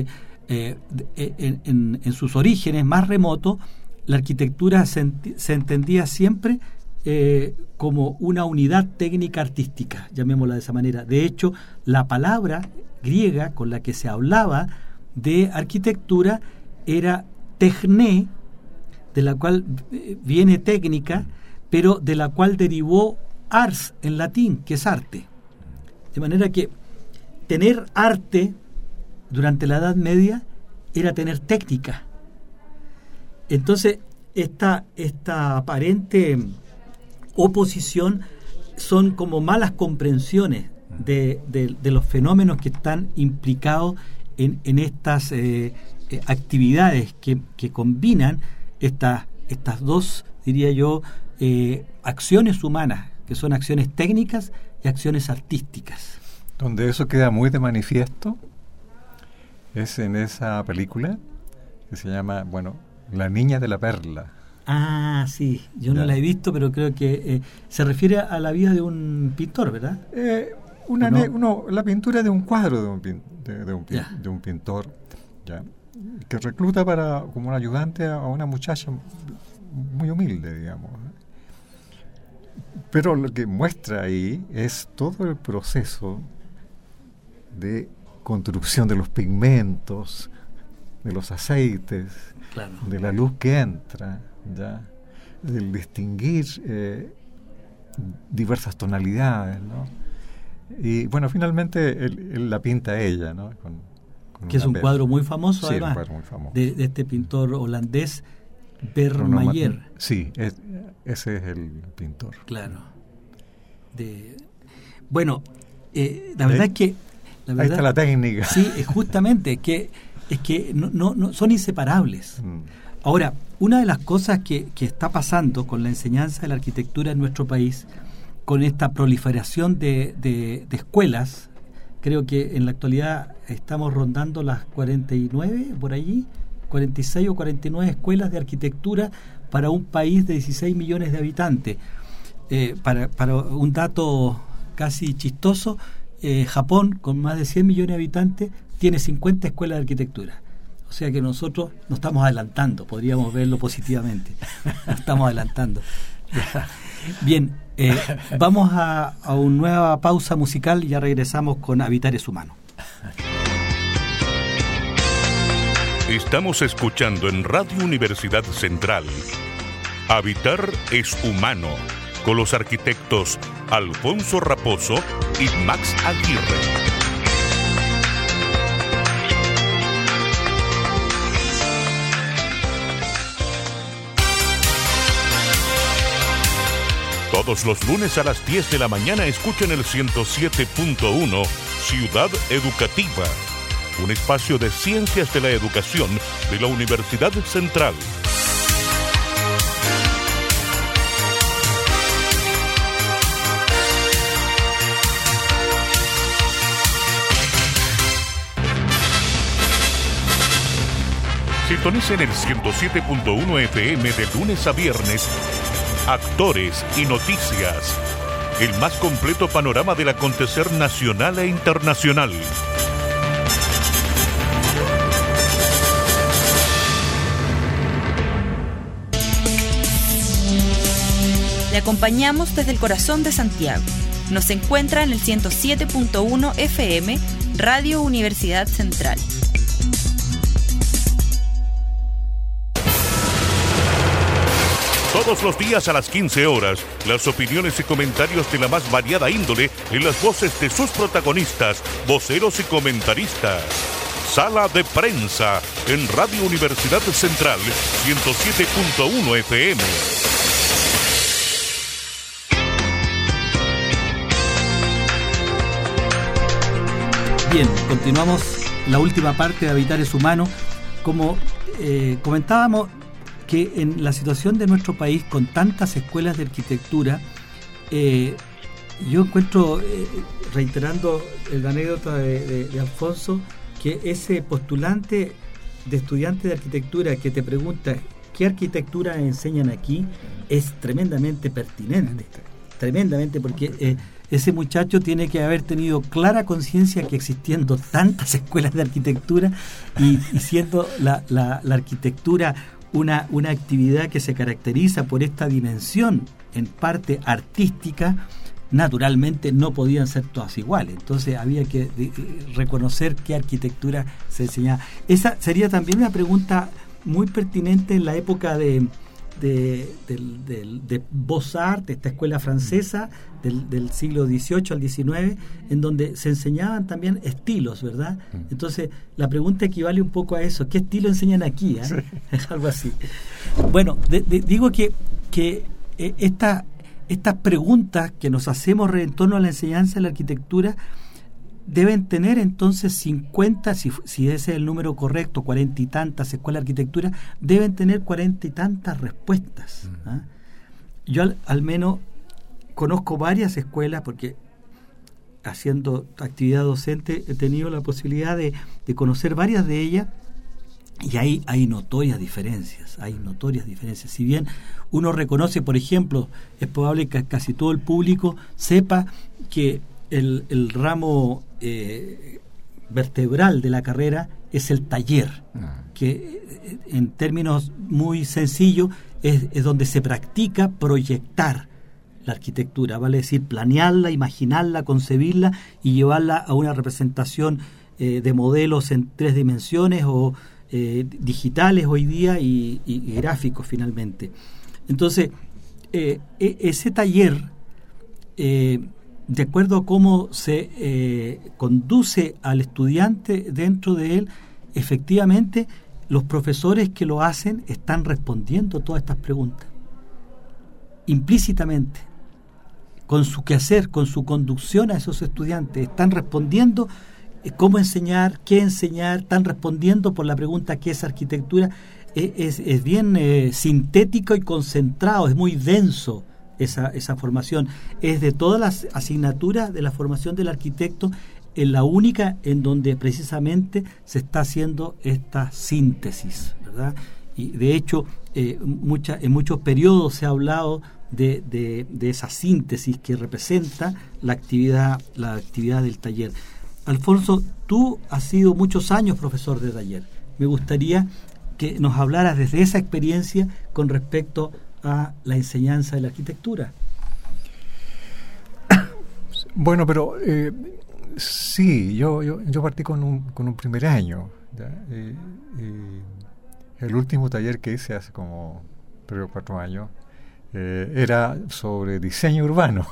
en sus orígenes más remotos, la arquitectura se entendía siempre como una unidad técnica artística, llamémosla de esa manera. De hecho, la palabra griega con la que se hablaba de arquitectura era techné, de la cual viene técnica, pero de la cual derivó ars en latín, que es arte. De manera que tener arte durante la Edad Media era tener técnica. Entonces, esta aparente oposición son como malas comprensiones de los fenómenos que están implicados en estas actividades que combinan estas dos, diría yo, acciones humanas, que son acciones técnicas y acciones artísticas. Donde eso queda muy de manifiesto es en esa película que se llama, La Niña de la Perla. Ah, sí, yo no la he visto, pero creo que se refiere a la vida de un pintor, ¿verdad? La pintura de un cuadro de un pintor, ¿ya?, que recluta como un ayudante a una muchacha muy humilde, digamos. Pero lo que muestra ahí es todo el proceso de construcción de los pigmentos, de los aceites, claro, de la luz que entra, ¿ya? Del distinguir diversas tonalidades, ¿no? Y bueno, finalmente él la pinta ella, ¿no? Con que es un cuadro muy famoso, sí, además, un cuadro muy famoso. De este pintor holandés, Vermeer. Sí, ese es el pintor. Claro. Bueno, la verdad es que... ahí está la técnica. Sí, justamente, es que no son inseparables. Ahora, una de las cosas que está pasando con la enseñanza de la arquitectura en nuestro país, con esta proliferación de escuelas, creo que en la actualidad estamos rondando las 49, por allí, 46 o 49 escuelas de arquitectura para un país de 16 millones de habitantes. Para un dato casi chistoso, Japón, con más de 100 millones de habitantes, tiene 50 escuelas de arquitectura. O sea que nosotros nos estamos adelantando, podríamos verlo positivamente. Nos estamos adelantando. Bien, vamos a una nueva pausa musical y ya regresamos con Habitar es Humano. Estamos escuchando en Radio Universidad Central Habitar es Humano, con los arquitectos Alfonso Raposo y Max Aguirre. Todos los lunes a las 10 de la mañana escuchen el 107.1 Ciudad Educativa, un espacio de ciencias de la educación de la Universidad Central. Sintonicen el 107.1 FM de lunes a viernes. Actores y noticias. El más completo panorama del acontecer nacional e internacional. Le acompañamos desde el corazón de Santiago. Nos encuentra en el 107.1 FM, Radio Universidad Central. Todos los días a las 15 horas, las opiniones y comentarios de la más variada índole en las voces de sus protagonistas, voceros y comentaristas. Sala de Prensa en Radio Universidad Central, 107.1 FM. Bien, continuamos la última parte de Habitar es Humano. Como comentábamos, que en la situación de nuestro país, con tantas escuelas de arquitectura, yo encuentro, reiterando la anécdota de Alfonso, que ese postulante de estudiante de arquitectura que te pregunta ¿qué arquitectura enseñan aquí? Es tremendamente pertinente, tremendamente, porque ese muchacho tiene que haber tenido clara conciencia que existiendo tantas escuelas de arquitectura y siendo la arquitectura una actividad que se caracteriza por esta dimensión en parte artística, naturalmente no podían ser todas iguales. Entonces había que reconocer qué arquitectura se enseñaba. Esa sería también una pregunta muy pertinente en la época de Beaux-Arts, esta escuela francesa del siglo XVIII al XIX, en donde se enseñaban también estilos, ¿verdad? Entonces la pregunta equivale un poco a eso: ¿qué estilo enseñan aquí? Sí. Algo así. Bueno, digo que estas preguntas que nos hacemos en torno a la enseñanza de la arquitectura deben tener entonces 50, si ese es el número correcto, 40 y tantas escuelas de arquitectura, deben tener 40 y tantas respuestas. ¿Ah? Yo al menos conozco varias escuelas, porque haciendo actividad docente he tenido la posibilidad de conocer varias de ellas, y hay notorias diferencias, Si bien uno reconoce, por ejemplo, es probable que casi todo el público sepa que el ramo vertebral de la carrera es el taller, que en términos muy sencillos es donde se practica proyectar la arquitectura, vale decir planearla, imaginarla, concebirla y llevarla a una representación de modelos en 3 dimensiones o digitales hoy día y gráficos finalmente. Entonces, ese taller, de acuerdo a cómo se conduce al estudiante dentro de él, efectivamente los profesores que lo hacen están respondiendo todas estas preguntas implícitamente, con su quehacer, con su conducción a esos estudiantes. Están respondiendo cómo enseñar, qué enseñar, están respondiendo por la pregunta ¿qué es arquitectura? Es bien sintético y concentrado, es muy denso esa formación. Es de todas las asignaturas de la formación del arquitecto, es la única en donde precisamente se está haciendo esta síntesis, ¿verdad? Y de hecho, en muchos periodos se ha hablado de esa síntesis que representa la actividad del taller. Alfonso, tú has sido muchos años profesor de taller. Me gustaría que nos hablaras desde esa experiencia con respecto a la enseñanza de la arquitectura. Bueno, pero sí, yo partí con un primer año. ¿Ya? El último taller que hice hace como 3 o 4 años era sobre diseño urbano.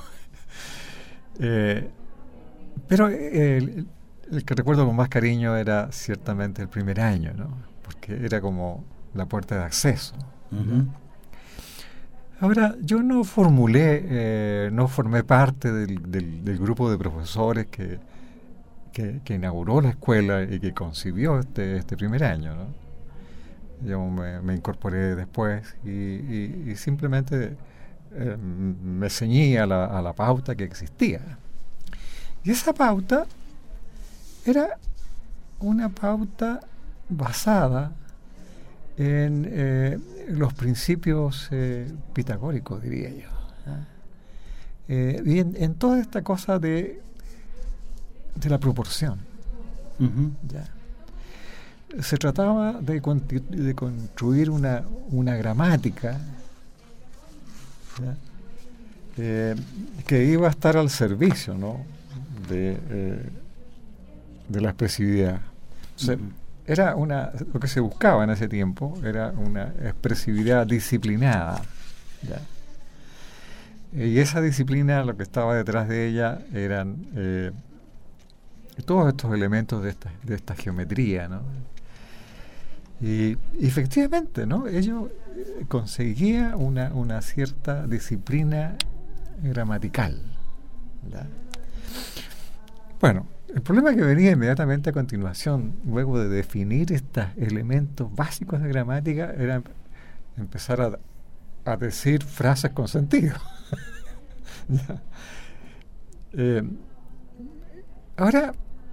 Pero el que recuerdo con más cariño era ciertamente el primer año, ¿no? Porque era como la puerta de acceso. Uh-huh. Ahora, yo no formé parte del grupo de profesores que inauguró la escuela y que concibió este primer año, ¿no? Yo me incorporé después y simplemente me ceñí a la pauta que existía. Y esa pauta era una pauta basada en los principios pitagóricos, diría yo. Y en toda esta cosa de la proporción. Uh-huh. ¿Ya? Se trataba de construir una gramática, que iba a estar al servicio, ¿no? de la expresividad. Entonces, lo que se buscaba en ese tiempo era una expresividad disciplinada, ¿ya? Y esa disciplina, lo que estaba detrás de ella eran todos estos elementos de esta geometría, ¿no? Y efectivamente, ¿no? Ello conseguía una cierta disciplina gramatical, ¿ya? Bueno, el problema que venía inmediatamente a continuación, luego de definir estos elementos básicos de gramática, era empezar a decir frases con sentido. Ahora,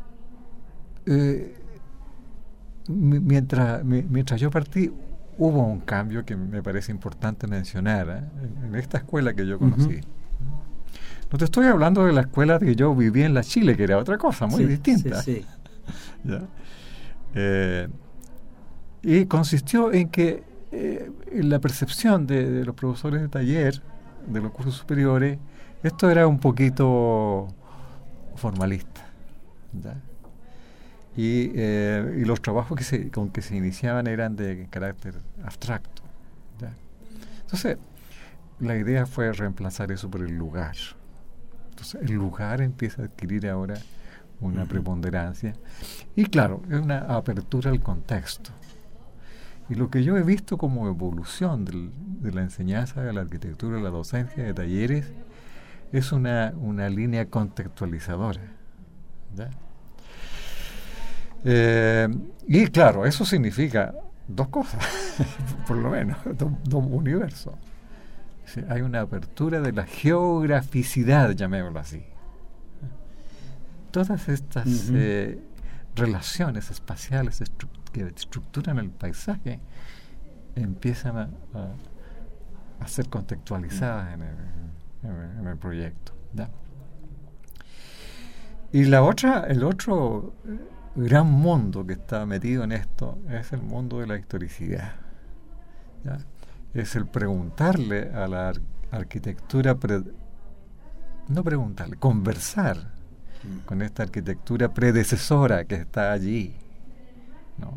mientras yo partí, hubo un cambio que me parece importante mencionar en esta escuela que yo conocí. Uh-huh. No te estoy hablando de la escuela que yo viví en la Chile, que era otra cosa muy distinta. Sí. ¿Ya? Y consistió en que la percepción de los profesores de taller, de los cursos superiores, esto era un poquito formalista, ¿ya? Y los trabajos con que se iniciaban eran de carácter abstracto, ¿ya? Entonces, la idea fue reemplazar eso por el lugar. Entonces, el lugar empieza a adquirir ahora una preponderancia. Y claro, es una apertura al contexto. Y lo que yo he visto como evolución de la enseñanza de la arquitectura, la docencia de talleres, es una línea contextualizadora, ¿ya? Y claro, eso significa 2 cosas, por lo menos, 2 universos. Sí, hay una apertura de la geograficidad, llamémoslo así. Todas estas relaciones espaciales que estructuran el paisaje empiezan a ser contextualizadas en el proyecto, ¿ya? Y el otro gran mundo que está metido en esto es el mundo de la historicidad, ¿ya? Es el preguntarle a la arquitectura, conversar con esta arquitectura predecesora que está allí, ¿no?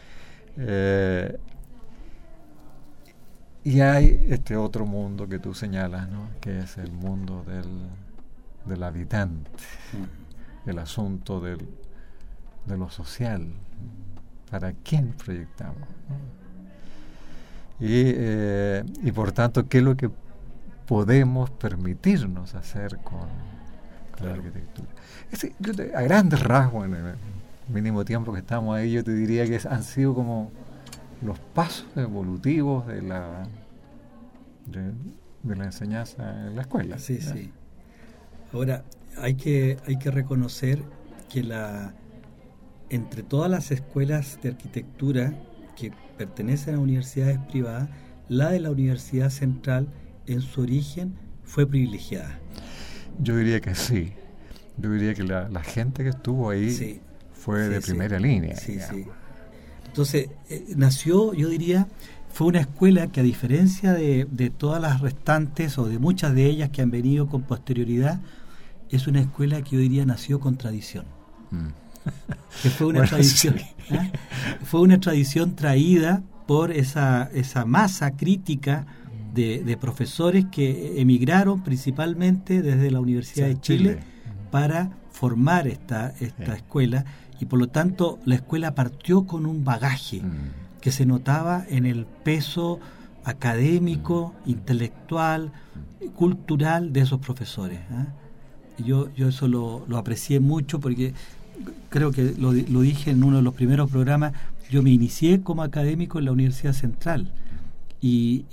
Y hay este otro mundo que tú señalas, ¿no? Que es el mundo del habitante, el asunto de lo social. ¿Para quién proyectamos, ¿no? Y por tanto, ¿qué es lo que podemos permitirnos hacer con la arquitectura? A grandes rasgos, en el mínimo tiempo que estamos ahí, yo te diría que han sido como los pasos evolutivos de la enseñanza en la escuela. Sí, ¿ya? Sí. Ahora, hay que reconocer que entre todas las escuelas de arquitectura que pertenecen a universidades privadas, la de la Universidad Central en su origen fue privilegiada. Yo diría que sí. Yo diría que la gente que estuvo ahí fue de primera línea. Sí, sí. Entonces, nació, yo diría, fue una escuela que, a diferencia de todas las restantes o de muchas de ellas que han venido con posterioridad, es una escuela que yo diría nació con tradición. Que fue una tradición, sí. Fue una tradición traída por esa masa crítica de profesores que emigraron principalmente desde la Universidad de Chile para formar esta escuela, y por lo tanto la escuela partió con un bagaje que se notaba en el peso académico, intelectual, cultural de esos profesores. Yo eso lo aprecié mucho, porque creo que lo dije en uno de los primeros programas. Yo me inicié como académico en la Universidad Central y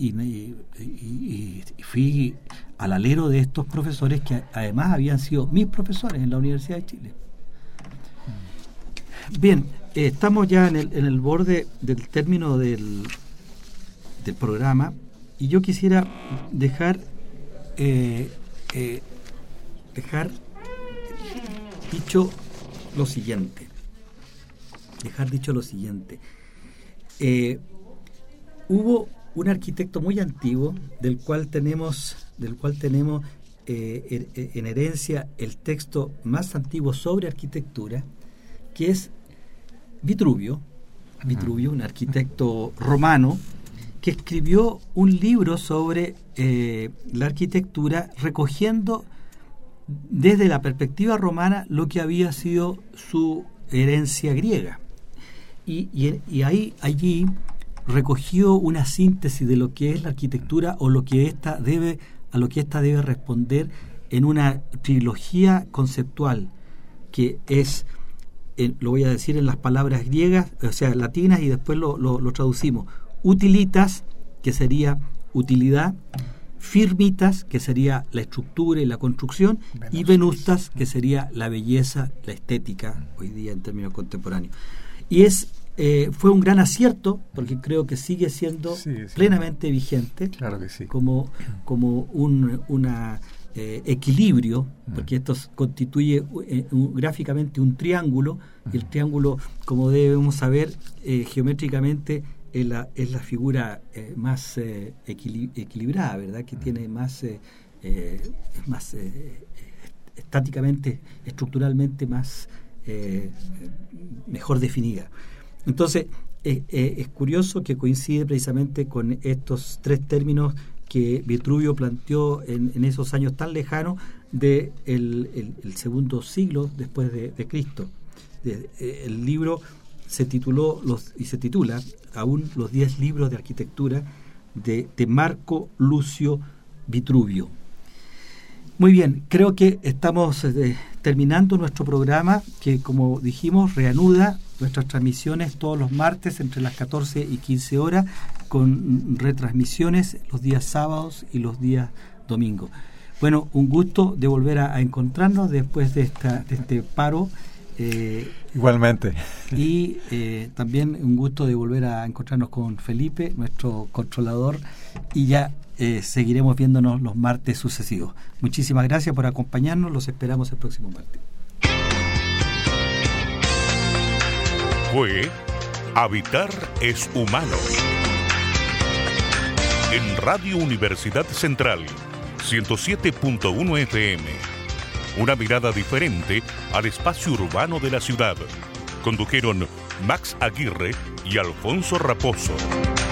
fui al alero de estos profesores que además habían sido mis profesores en la Universidad de Chile. Bien, estamos ya en el borde del término del programa, y yo quisiera dejar dicho lo siguiente. Hubo un arquitecto muy antiguo del cual tenemos en herencia el texto más antiguo sobre arquitectura, que es Vitruvio, un arquitecto romano que escribió un libro sobre la arquitectura, recogiendo desde la perspectiva romana lo que había sido su herencia griega, y allí recogió una síntesis de lo que es la arquitectura, o a lo que ésta debe responder, en una trilogía conceptual que es, lo voy a decir en las palabras griegas, o sea, latinas, y después lo traducimos: utilitas, que sería utilidad; firmitas, que sería la estructura y la construcción; y venustas, que sería la belleza, la estética, hoy día en términos contemporáneos. Y fue un gran acierto, porque creo que sigue siendo plenamente vigente. Claro que sí. Como un equilibrio, porque esto constituye gráficamente un triángulo, y el triángulo, como debemos saber, geométricamente es la figura más equilibrada, ¿verdad? Que tiene más estáticamente, estructuralmente más mejor definida. Entonces es curioso que coincide precisamente con estos tres términos que Vitruvio planteó en esos años tan lejanos de el segundo siglo después de Cristo. El libro se titula aún los 10 libros de arquitectura de Marco Lucio Vitruvio. Muy bien, creo que estamos terminando nuestro programa, que, como dijimos, reanuda nuestras transmisiones todos los martes entre las 14 y 15 horas, con retransmisiones los días sábados y los días domingos. Bueno, un gusto de volver a encontrarnos después de este paro. Igualmente. Y también un gusto de volver a encontrarnos con Felipe, nuestro controlador, y ya seguiremos viéndonos los martes sucesivos. Muchísimas gracias por acompañarnos, los esperamos el próximo martes. Fue Habitar es Humano, en Radio Universidad Central 107.1 FM. una mirada diferente al espacio urbano de la ciudad. Condujeron Max Aguirre y Alfonso Raposo.